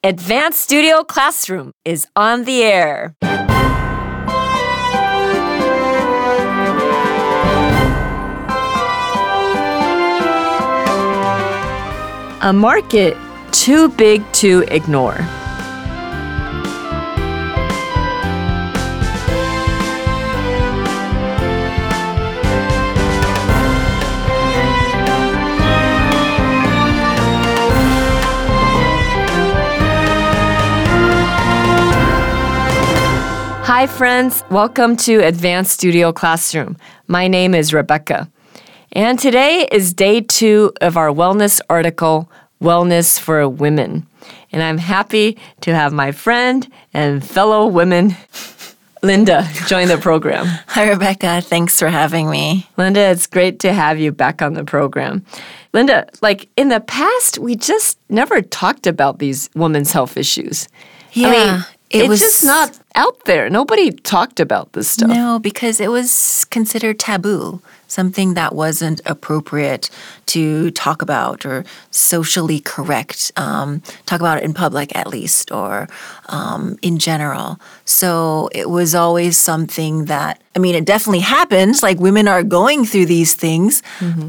Advanced Studio Classroom is on the air. A market too big to ignore. Hi friends, welcome to Advanced Studio Classroom. My name is Rebecca. And today is day 2 of our wellness article, Wellness for Women. And I'm happy to have my friend and fellow woman, Linda, join the program. Hi, Rebecca. Thanks for having me. Linda, it's great to have you back on the program. Linda, in the past, we just never talked about these women's health issues. Yeah. It's just not out there. Nobody talked about this stuff. No, because it was considered taboo, something that wasn't appropriate to talk about or socially correct, talk about it in public at least, or in general. So it was always something that, it definitely happens, women are going through these things,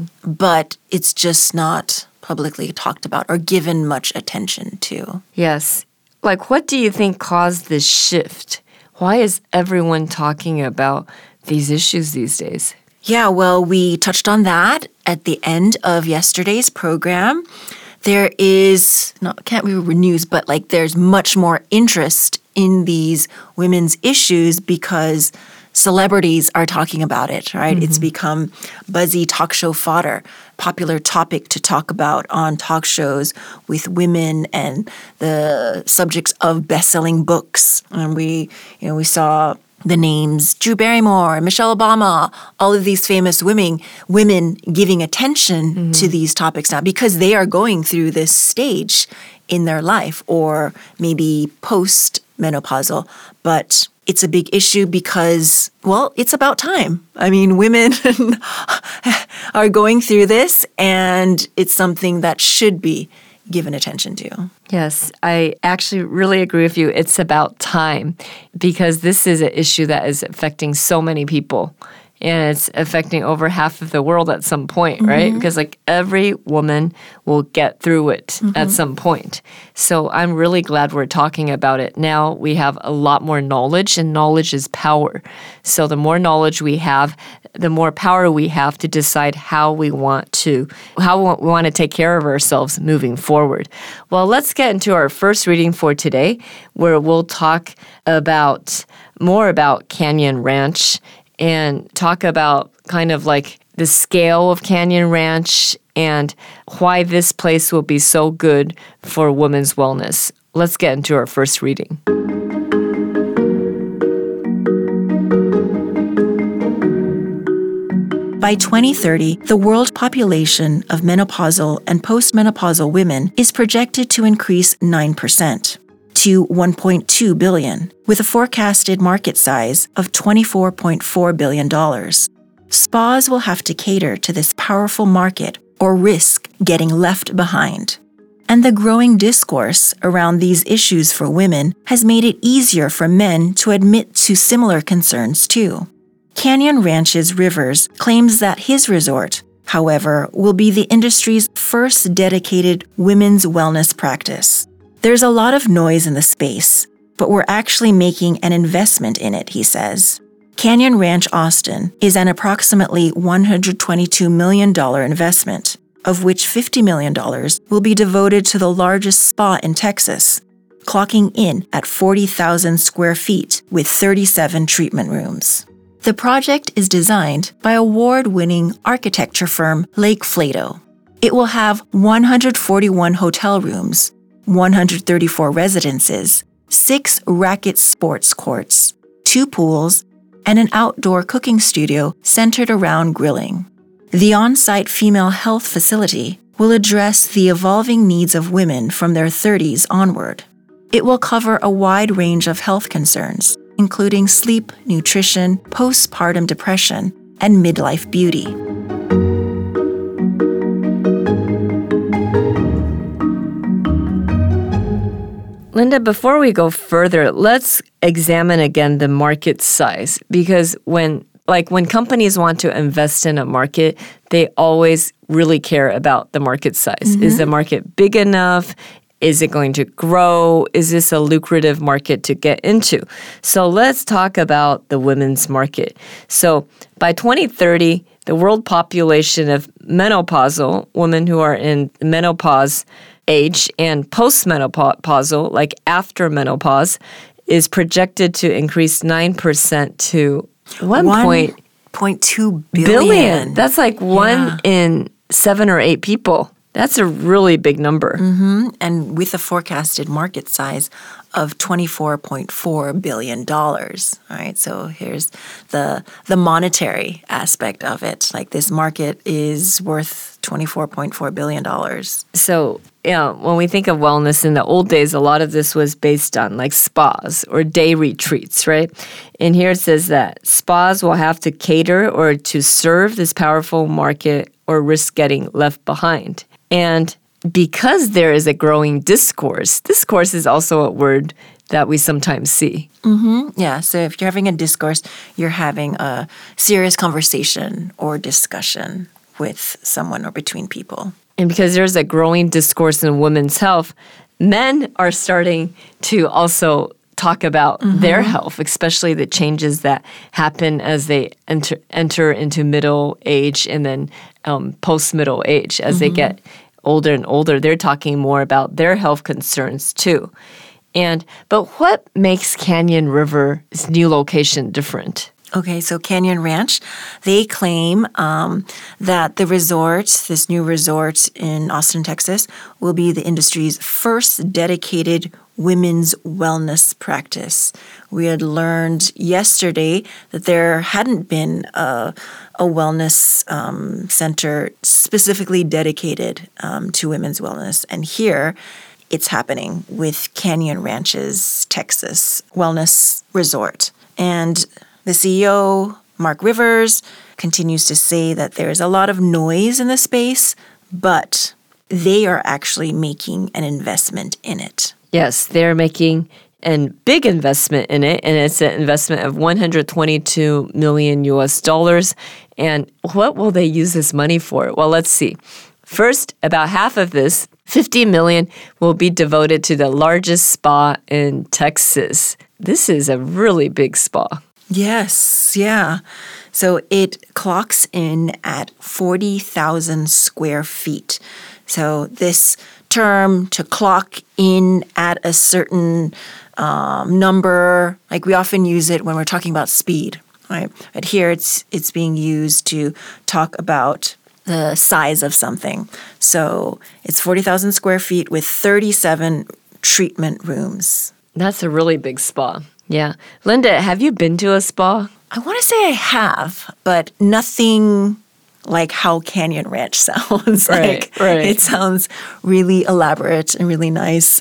but it's just not publicly talked about or given much attention to. Yes. What do you think caused this shift? Why is everyone talking about these issues these days? Yeah, well, we touched on that at the end of yesterday's program. There is, can't be news, but there's much more interest in these women's issues because celebrities are talking about it, right? It's become buzzy talk show fodder, popular topic to talk about on talk shows with women and the subjects of best-selling books. And we saw the names Drew Barrymore, Michelle Obama, all of these famous women giving attention to these topics now because they are going through this stage in their life or maybe post-menopausal, but it's a big issue because, it's about time. Women are going through this, and it's something that should be given attention to. Yes, I actually really agree with you. It's about time because this is an issue that is affecting so many people. And it's affecting over half of the world at some point, right? Because every woman will get through it at some point. So I'm really glad we're talking about it. Now we have a lot more knowledge, and knowledge is power. So the more knowledge we have, the more power we have to decide how we want to take care of ourselves moving forward. Well, let's get into our first reading for today, where we'll talk more about Canyon Ranch and talk about the scale of Canyon Ranch and why this place will be so good for women's wellness. Let's get into our first reading. By 2030, the world population of menopausal and postmenopausal women is projected to increase 9%. to 1.2 billion, with a forecasted market size of $24.4 billion. Spas will have to cater to this powerful market or risk getting left behind. And the growing discourse around these issues for women has made it easier for men to admit to similar concerns too. Canyon Ranch's Rivers claims that his resort, however, will be the industry's first dedicated women's wellness practice. There's a lot of noise in the space, but we're actually making an investment in it, he says. Canyon Ranch Austin is an approximately $122 million investment, of which $50 million will be devoted to the largest spa in Texas, clocking in at 40,000 square feet with 37 treatment rooms. The project is designed by award-winning architecture firm Lake Flato. It will have 141 hotel rooms, 134 residences, 6 racket sports courts, 2 pools, and an outdoor cooking studio centered around grilling. The on-site female health facility will address the evolving needs of women from their 30s onward. It will cover a wide range of health concerns, including sleep, nutrition, postpartum depression, and midlife beauty. Linda, before we go further, let's examine again the market size, because when companies want to invest in a market, they always really care about the market size. Is the market big enough? Is it going to grow? Is this a lucrative market to get into? So let's talk about the women's market. So by 2030, the world population of menopausal women who are in menopause age and postmenopausal, like after menopause, is projected to increase 9% to 1.2 billion. That's like 1 in 7 or 8 people. That's a really big number. And with a forecasted market size of $24.4 billion. All right, so here's the monetary aspect of it. Like this market is worth $24.4 billion. So when we think of wellness in the old days, a lot of this was based on like spas or day retreats, right? And here it says that spas will have to cater or to serve this powerful market or risk getting left behind. And because there is a growing discourse is also a word that we sometimes see. Yeah, so if you're having a discourse, you're having a serious conversation or discussion with someone or between people. And because there's a growing discourse in women's health, men are starting to also talk about their health, especially the changes that happen as they enter into middle age and then post-middle age. As they get older and older, they're talking more about their health concerns too. But what makes Canyon River's new location different? Okay, so Canyon Ranch, they claim that this new resort in Austin, Texas, will be the industry's first dedicated women's wellness practice. We had learned yesterday that there hadn't been a wellness center specifically dedicated to women's wellness. And here, it's happening with Canyon Ranch's Texas Wellness Resort. And the CEO, Mark Rivers, continues to say that there's a lot of noise in the space, but they are actually making an investment in it. Yes, they're making a big investment in it, and it's an investment of $122 million US. And what will they use this money for? Well, let's see. First, about half of this, $50 million, will be devoted to the largest spa in Texas. This is a really big spa. Yes, yeah. So it clocks in at 40,000 square feet. So this term, to clock in at a certain number, like we often use it when we're talking about speed, right? But here it's being used to talk about the size of something. So it's 40,000 square feet with 37 treatment rooms. That's a really big spa. Yeah. Linda, have you been to a spa? I want to say I have, but nothing like how Canyon Ranch sounds. Right. It sounds really elaborate and really nice.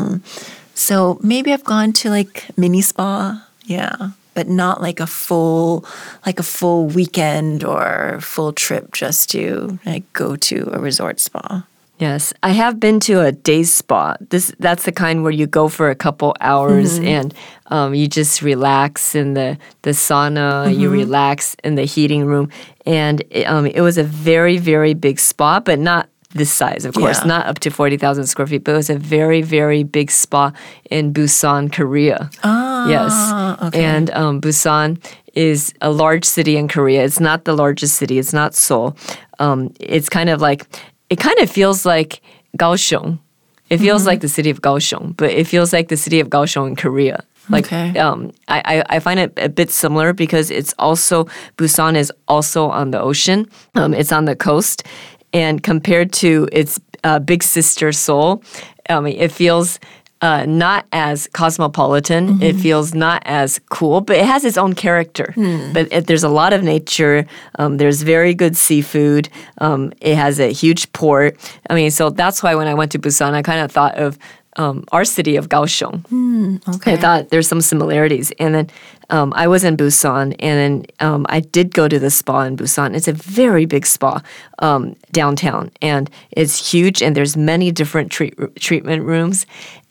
So maybe I've gone to like mini spa, yeah, but not like a full weekend or full trip just to like go to a resort spa. Yes, I have been to a day spa. That's the kind where you go for a couple hours and you just relax in the sauna, you relax in the heating room. And it was a very, very big spa, but not this size, of course, not up to 40,000 square feet, but it was a very, very big spa in Busan, Korea. Yes. Okay. And Busan is a large city in Korea. It's not the largest city. It's not Seoul. It's kind of like... It kind of feels like Kaohsiung. It feels like the city of Kaohsiung, but it feels like the city of Kaohsiung in Korea. Like, I find it a bit similar because Busan is also on the ocean. It's on the coast. And compared to its big sister Seoul, it feels not as cosmopolitan. It feels not as cool, but it has its own character. But there's a lot of nature. There's very good seafood. It has a huge port. So that's why when I went to Busan, I kind of thought of our city of Kaohsiung. Okay. I thought there's some similarities. And then I was in Busan, and then I did go to the spa in Busan. It's a very big spa downtown, and it's huge, and there's many different treatment rooms.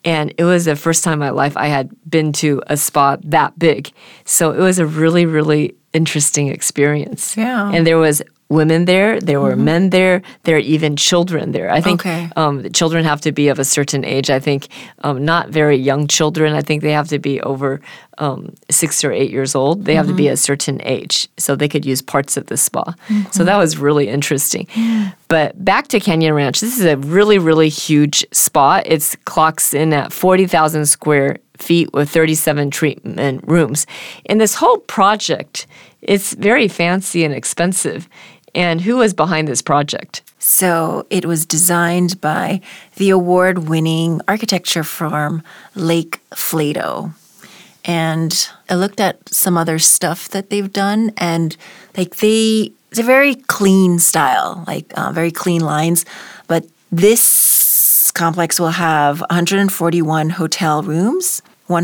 And it was the first time in my life I had been to a spa that big. So it was a really, really interesting experience. Yeah. And there was women there, there were men there are even children there. I think the children have to be of a certain age. I think not very young children. I think they have to be over 6 or 8 years old. They have to be a certain age so they could use parts of the spa. So that was really interesting. But back to Canyon Ranch, this is a really, really huge spa. It clocks in at 40,000 square feet with 37 treatment rooms. And this whole project, it's very fancy and expensive. And who was behind this project? So it was designed by the award-winning architecture firm Lake Flato. And I looked at some other stuff that they've done, and it's a very clean style, very clean lines. But this complex will have 141 hotel rooms,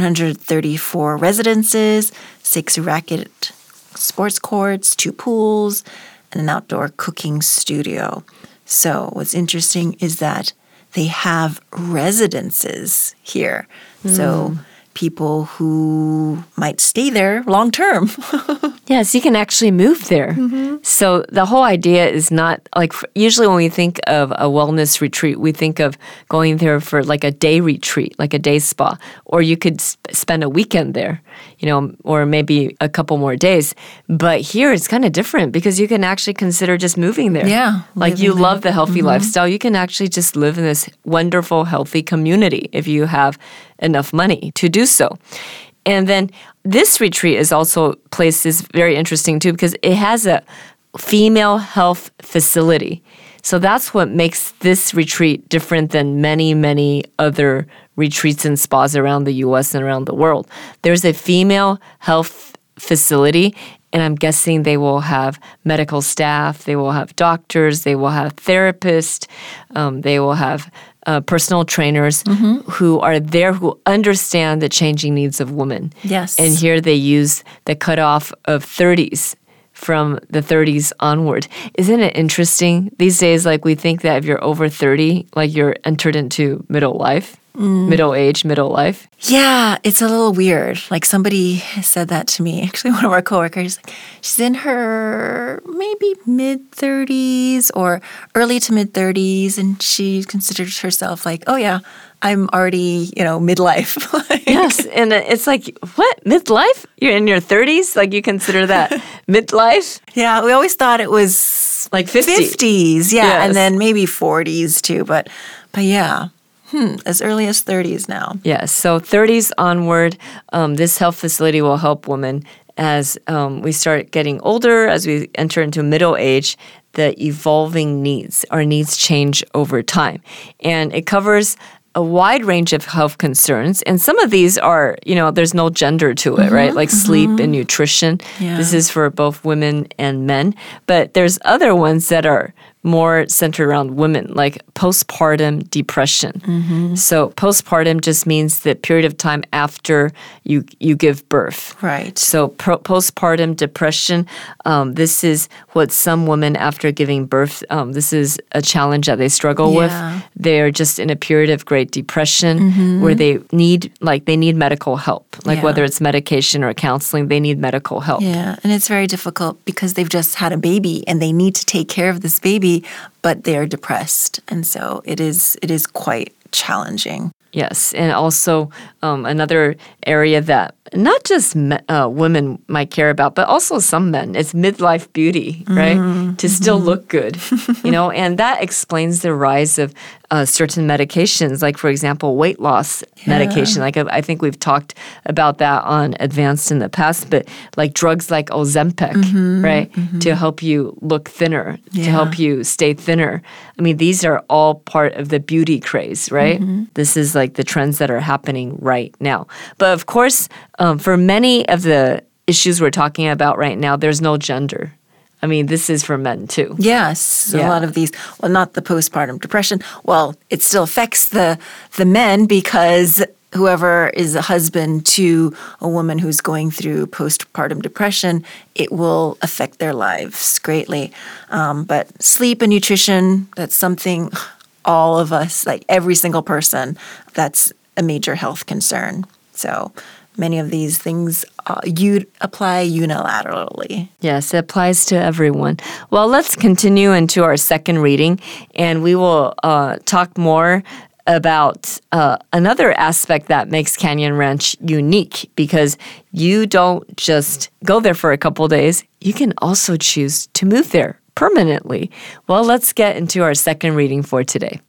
134 residences, 6 racket sports courts, 2 pools, and an outdoor cooking studio. So what's interesting is that they have residences here. So people who might stay there long term. Yes, you can actually move there. So the whole idea is not like usually when we think of a wellness retreat, we think of going there for like a day retreat, like a day spa, or you could spend a weekend there, or maybe a couple more days. But here it's kind of different because you can actually consider just moving there. Yeah. Like you love the healthy lifestyle. You can actually just live in this wonderful, healthy community if you have enough money to do so. And then this retreat is also placed is very interesting too because it has a female health facility. So that's what makes this retreat different than many, many other retreats and spas around the U.S. and around the world. There's a female health facility, and I'm guessing they will have medical staff, they will have doctors, they will have therapists, they will have personal trainers who are there, who understand the changing needs of women. Yes. And here they use the cutoff of 30s from the 30s onward. Isn't it interesting? These days, we think that if you're over 30, you're entered into middle life. Middle age, middle life. Yeah, it's a little weird. Somebody said that to me. Actually, one of our coworkers, she's in her maybe mid-30s or early to mid-30s, and she considers herself oh yeah, I'm already, midlife. Yes, and it's what? Midlife? You're in your 30s? You consider that midlife? Yeah, we always thought it was 50s. 50s, yeah, Yes. and then maybe 40s too, but yeah. As early as 30s now. Yes, so 30s onward, this health facility will help women as we start getting older, as we enter into middle age, the evolving needs. Our needs change over time. And it covers a wide range of health concerns. And some of these are, there's no gender to it, right? Sleep and nutrition. Yeah. This is for both women and men. But there's other ones that are more centered around women, like postpartum depression. So postpartum just means the period of time after you give birth. Right. So postpartum depression, this is what some women after giving birth, this is a challenge that they struggle with. They're just in a period of great depression where they need medical help, whether it's medication or counseling, they need medical help. Yeah, and it's very difficult because they've just had a baby and they need to take care of this baby, but they're depressed. And so it is quite challenging. Yes, and also another area that not just women might care about, but also some men, it's midlife beauty, right? To still look good, and that explains the rise of certain medications, like, for example, weight loss medication. I think we've talked about that on Advanced in the past, but drugs like Ozempic, right, to help you look thinner, to help you stay thinner. I mean, these are all part of the beauty craze, right? This is the trends that are happening right now. But of course, for many of the issues we're talking about right now, there's no gender. I mean, this is for men too. Yes, a lot of these, well, not the postpartum depression. Well, it still affects the men because whoever is a husband to a woman who's going through postpartum depression, it will affect their lives greatly. But sleep and nutrition, that's something all of us, every single person, that's a major health concern. So many of these things you'd apply unilaterally. Yes, it applies to everyone. Well, let's continue into our second reading, and we will talk more about another aspect that makes Canyon Ranch unique, because you don't just go there for a couple days. You can also choose to move there permanently. Well, let's get into our second reading for today.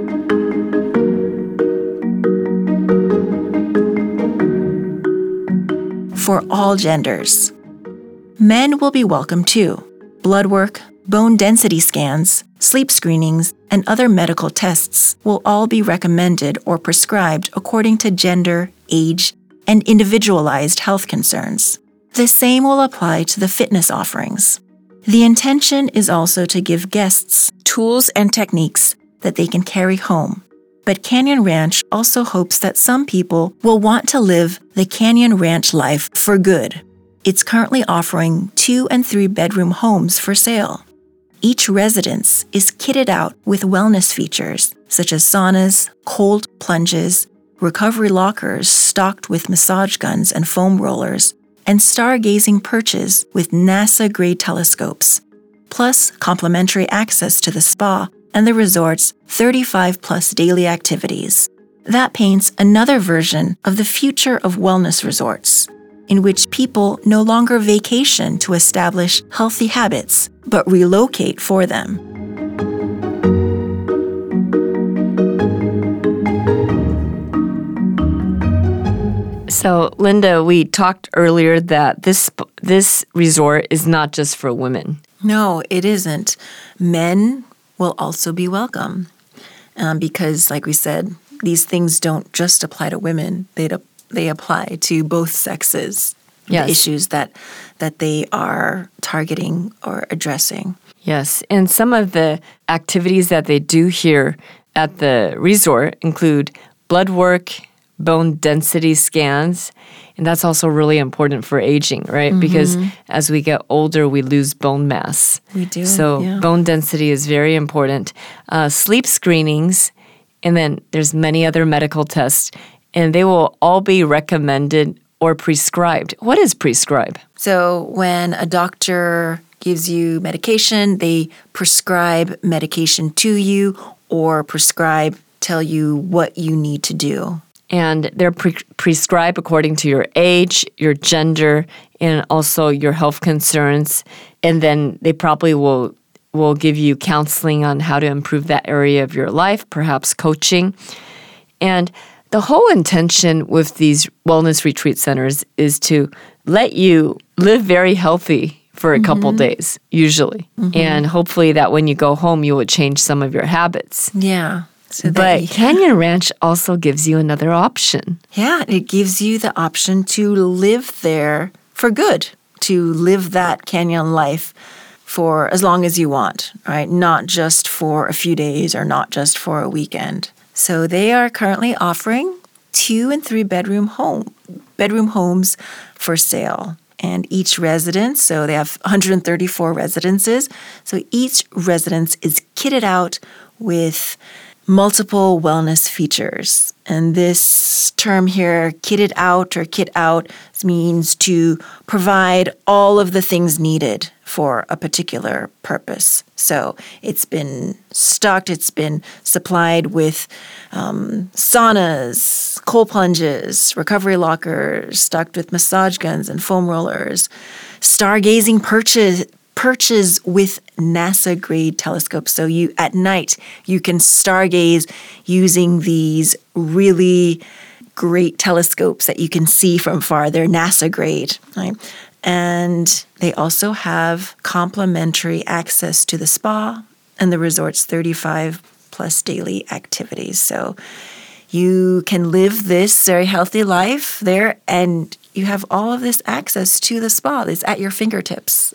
For all genders. Men will be welcome too. Blood work, bone density scans, sleep screenings, and other medical tests will all be recommended or prescribed according to gender, age, and individualized health concerns. The same will apply to the fitness offerings. The intention is also to give guests tools and techniques that they can carry home. But Canyon Ranch also hopes that some people will want to live the Canyon Ranch life for good. It's currently offering 2- and 3-bedroom homes for sale. Each residence is kitted out with wellness features such as saunas, cold plunges, recovery lockers stocked with massage guns and foam rollers, and stargazing perches with NASA-grade telescopes, plus complimentary access to the spa and the resort's 35-plus daily activities. That paints another version of the future of wellness resorts, in which people no longer vacation to establish healthy habits, but relocate for them. So, Linda, we talked earlier that this resort is not just for women. No, it isn't. Men will also be welcome because, like we said, these things don't just apply to women. They apply to both sexes, yes. The issues that they are targeting or addressing. Yes, and some of the activities that they do here at the resort include blood work, bone density scans, and that's also really important for aging, right? Mm-hmm. Because as we get older, we lose bone mass. We do, So bone density is very important. Sleep screenings, and then there's many other medical tests, and they will all be recommended or prescribed. What is prescribe? So when a doctor gives you medication, they prescribe medication to you or tell you what you need to do. And they're prescribed according to your age, your gender, and also your health concerns. And then they probably will give you counseling on how to improve that area of your life, perhaps coaching. And the whole intention with these wellness retreat centers is to let you live very healthy for a couple days, usually. And hopefully that when you go home, you will change some of your habits. Yeah. But Canyon Ranch also gives you another option. Yeah, it gives you the option to live there for good, to live that canyon life for as long as you want, right? Not just for a few days or not just for a weekend. So they are currently offering 2- and 3-bedroom homes for sale. And each residence, so they have 134 residences, so each residence is kitted out with multiple wellness features. And this term here, kitted out or kit out, means to provide all of the things needed for a particular purpose. So it's been stocked, it's been supplied with saunas, cold plunges, recovery lockers, stocked with massage guns and foam rollers, stargazing perches with NASA-grade telescopes. So at night, you can stargaze using these really great telescopes that you can see from far. They're NASA-grade, right? And they also have complimentary access to the spa and the resort's 35-plus daily activities. So you can live this very healthy life there, and you have all of this access to the spa. It's at your fingertips.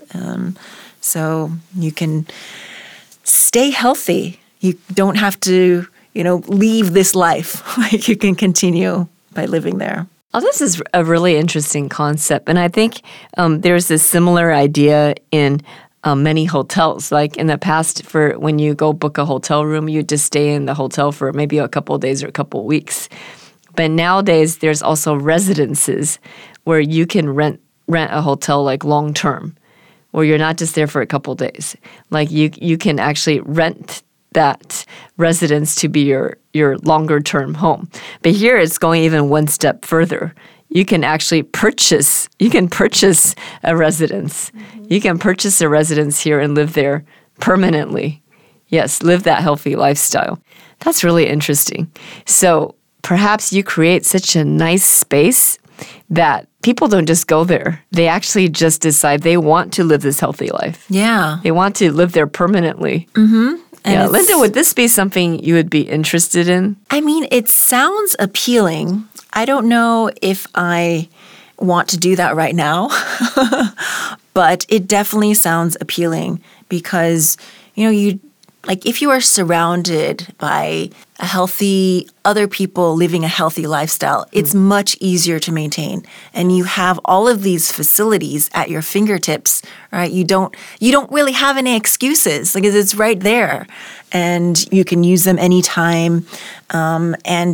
So you can stay healthy. You don't have to, leave this life. Like you can continue by living there. Oh, this is a really interesting concept. And I think there's a similar idea in many hotels. Like in the past, for when you go book a hotel room, you just stay in the hotel for maybe a couple of days or a couple of weeks. But nowadays, there's also residences where you can rent a hotel like long term, where you're not just there for a couple days. Like you can actually rent that residence to be your longer term home. But here it's going even one step further. You can actually purchase a residence. Mm-hmm. You can purchase a residence here and live there permanently. Yes, live that healthy lifestyle. That's really interesting. So perhaps you create such a nice space that people don't just go there. They actually just decide they want to live this healthy life. Yeah. They want to live there permanently. Mm-hmm. Yeah, Linda, would this be something you would be interested in? I mean, it sounds appealing. I don't know if I want to do that right now, but it definitely sounds appealing because, if you are surrounded by other people living a healthy lifestyle, it's much easier to maintain. And you have all of these facilities at your fingertips, right? You don't really have any excuses. Like, it's right there. And you can use them anytime. And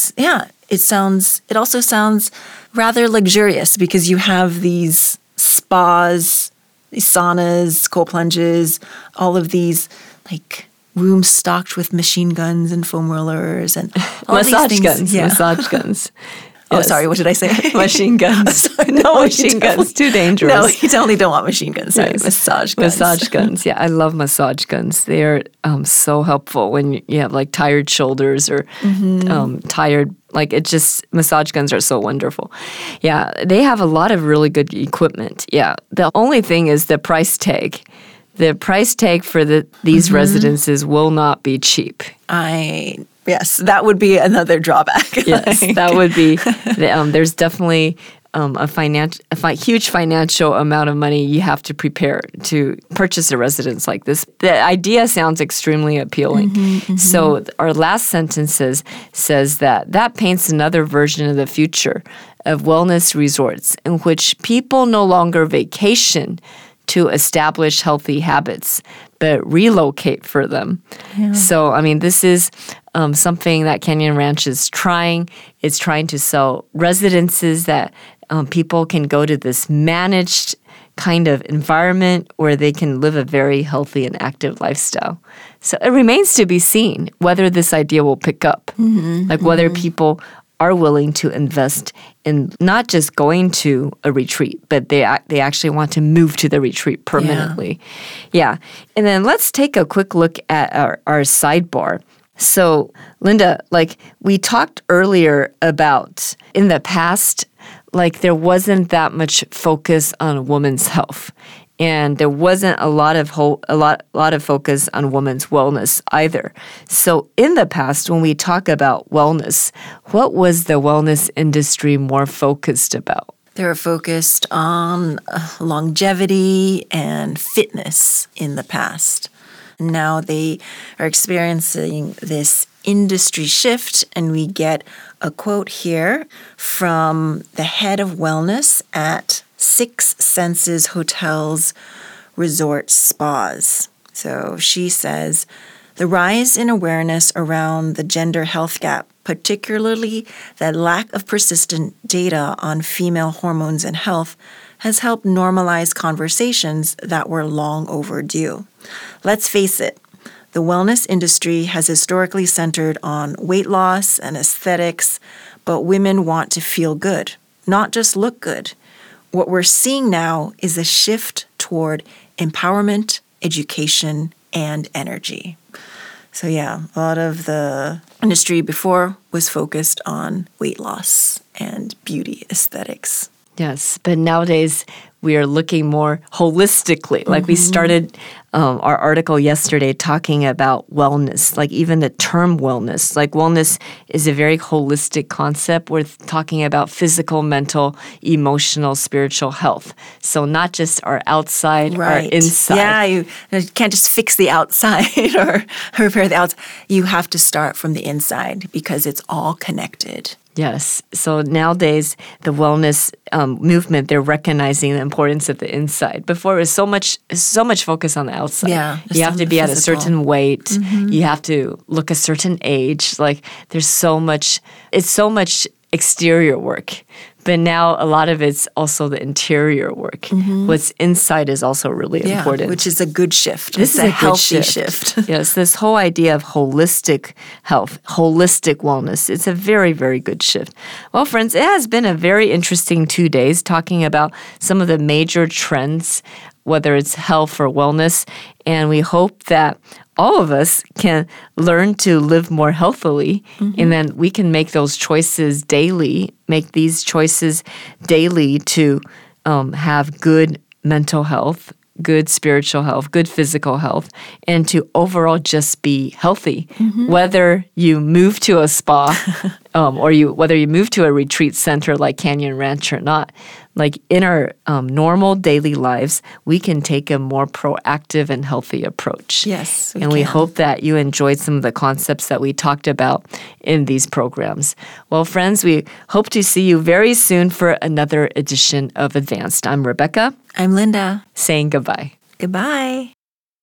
it also sounds rather luxurious because you have these spas, these saunas, cold plunges, all of these rooms stocked with machine guns and foam rollers and all massage these things. Massage guns. Oh, sorry, what did I say? Machine guns. No, machine guns. Too dangerous. No, you totally don't want machine guns. Sorry, yes. Massage guns. Massage guns. Yeah, I love massage guns. They are so helpful when you have tired shoulders or tired. Massage guns are so wonderful. Yeah, they have a lot of really good equipment. Yeah, the only thing is the price tag. The price tag for these residences will not be cheap. Yes, that would be another drawback. Yes, that would be. There's definitely a huge financial amount of money you have to prepare to purchase a residence like this. The idea sounds extremely appealing. So our last sentence says that paints another version of the future of wellness resorts in which people no longer vacation to establish healthy habits, but relocate for them. Yeah. So, this is something that Canyon Ranch is trying. It's trying to sell residences that people can go to this managed kind of environment where they can live a very healthy and active lifestyle. So it remains to be seen whether this idea will pick up, whether people are willing to invest in not just going to a retreat, but they actually want to move to the retreat permanently. Yeah. And then let's take a quick look at our sidebar. So, Linda, we talked earlier about in the past, there wasn't that much focus on women's health. And there wasn't a lot of focus on women's wellness either. So in the past, when we talk about wellness, what was the wellness industry more focused about? They were focused on longevity and fitness in the past. Now they are experiencing this industry shift, and we get a quote here from the head of wellness at Six Senses Hotels, Resorts, Spas. So she says, the rise in awareness around the gender health gap, particularly the lack of persistent data on female hormones and health, has helped normalize conversations that were long overdue. Let's face it, the wellness industry has historically centered on weight loss and aesthetics, but women want to feel good, not just look good. What we're seeing now is a shift toward empowerment, education, and energy. So a lot of the industry before was focused on weight loss and beauty aesthetics. Yes, but nowadays we are looking more holistically. We started our article yesterday talking about wellness, even the term wellness. Wellness is a very holistic concept. We're talking about physical, mental, emotional, spiritual health. So not just our outside, our inside. Yeah, you can't just fix the outside or repair the outside. You have to start from the inside because it's all connected. Yes. So nowadays, the wellness movement, they're recognizing the importance of the inside. Before, it was so much focus on the outside. Yeah, you have to be at a certain weight. Mm-hmm. You have to look a certain age. Like there's so much. It's so much exterior work. But now a lot of it's also the interior work. Mm-hmm. What's inside is also really important. Which is a good shift. This is a good healthy shift. Yes, this whole idea of holistic health, holistic wellness, it's a very, very good shift. Well, friends, it has been a very interesting 2 days talking about some of the major trends, whether it's health or wellness. And we hope that all of us can learn to live more healthily, and then we can make those choices daily, make these choices daily to have good mental health, good spiritual health, good physical health, and to overall just be healthy. Whether you move to a spa or whether you move to a retreat center like Canyon Ranch or not, like in our normal daily lives, we can take a more proactive and healthy approach. Yes, and we hope that you enjoyed some of the concepts that we talked about in these programs. Well, friends, we hope to see you very soon for another edition of Advanced. I'm Rebecca. I'm Linda. Saying goodbye. Goodbye.